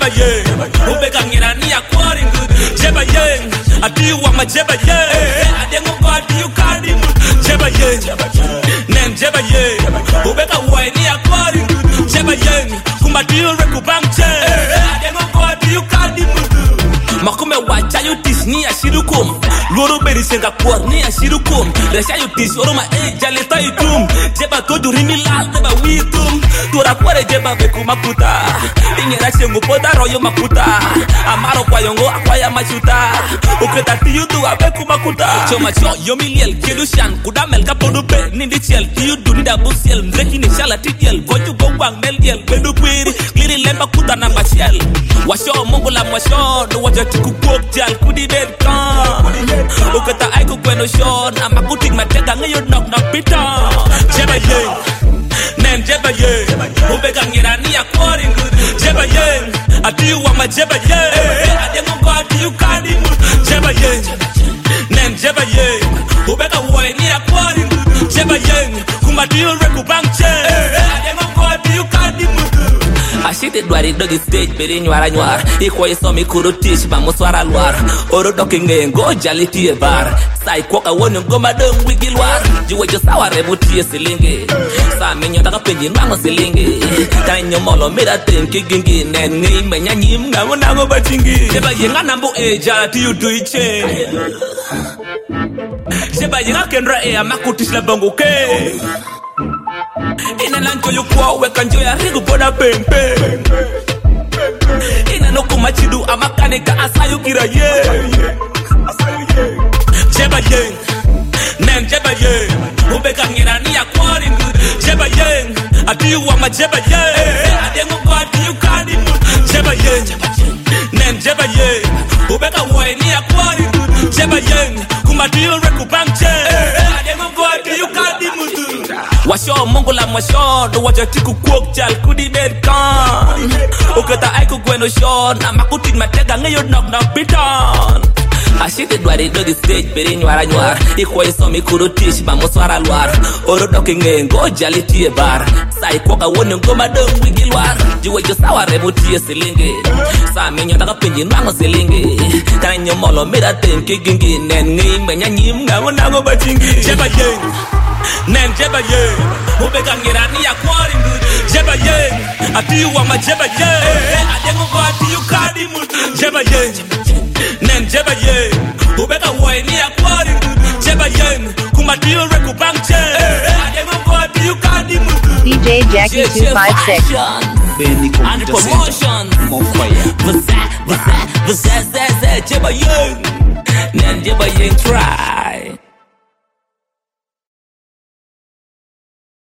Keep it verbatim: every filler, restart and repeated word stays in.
jeba ye ubeka ngira ni akwari ngudu jeba ye ati wa ma jeba ye adengo god you cardi jeba ye nen jeba ye ubeka wa ni akwari ngudu jeba ye kuma dio rekubangche adengo god you cardi makume wacha you tis ni ashirukum loro beri senga kwar ni ashirukum resha you tis oroma e jaleta itum jeba to durimi lal deba witum tura kware jeba beku makuta ingera sengo poda royo makuta amaro kwa yongo akwaya machuta uketa tiyudu abeku makuta choma cho yomiliel kelushan kudamel kapodu pe nindi chiel tiyudu nida busiel mreki ni shala tidiel voju gongwang meliel bedu kwiri kliri lemba kuta na machiel washo mungu la mwasho no waja tikukuk jal kudi bed kan uketa aiku kweno shon amakutik matega ngayo knock knock pita jeba ye nen jeba ye ubeka ngira ni akwari ngudu jeba ye ati wa ma jeba ye adengo god you cardi jeba ye nen jeba ye ubeka wa ni akwari ngudu jeba ye kuma dio rekubangche adengo god you cardi ashite dwari dogi stage beri nywara nywar iko iso mi kuro tish ba muswara lwar oro doki ngengo jaliti e bar sai koka woni ngoma dong wigilwar jiwe jo sawa rebuti silingi sa menyo taka penji nango silingi tanyo molo mira tenki gingi nen ngi menya nyim nango nango bachingi jeba yenga nambu e jalati you do iche jeba yenga kendra e amakutis la bongo ke ina lanko yukwa weka njo ya rigu boda pempe ina nuku machidu amakanika asayu kira ye jeba ye nen jeba ye ubeka ngira ni akwari ngudu jeba ye ati wa ma jeba ye adengo god you cardi jeba ye nen jeba ye ubeka wa ni akwari ngudu jeba ye kuma dio rekubangche adengo god you cardi washo mungu la mwasho do waja tiku kwok jal kudi bed kan uketa aiku kweno shon amakutik matega ngayo knock knock piton ashite dwari dogi stage beri nywara nywar iko iso mi kuro tish ba muswara lwar oro doki ngengo jaliti e bar sai koka woni ngoma dong wigilwar jiwe jo sawa rebuti silingi sa menyo taka penji nango silingi tanyo molo mira tenki gingi nen ngi menya nyim nango nango bachingi jeba ye nen jeba ye ubeka ngira ni akwari ngudu jeba ye ati wa ma jeba ye adengo god you cardi jeba ye nen jeba ye ubeka wa ni akwari ngudu jeba ye kuma dio rekubangche adengo god you cardi D J Jackie two five six and promotion more fire vasa vasa vasa jeba ye nen jeba ye try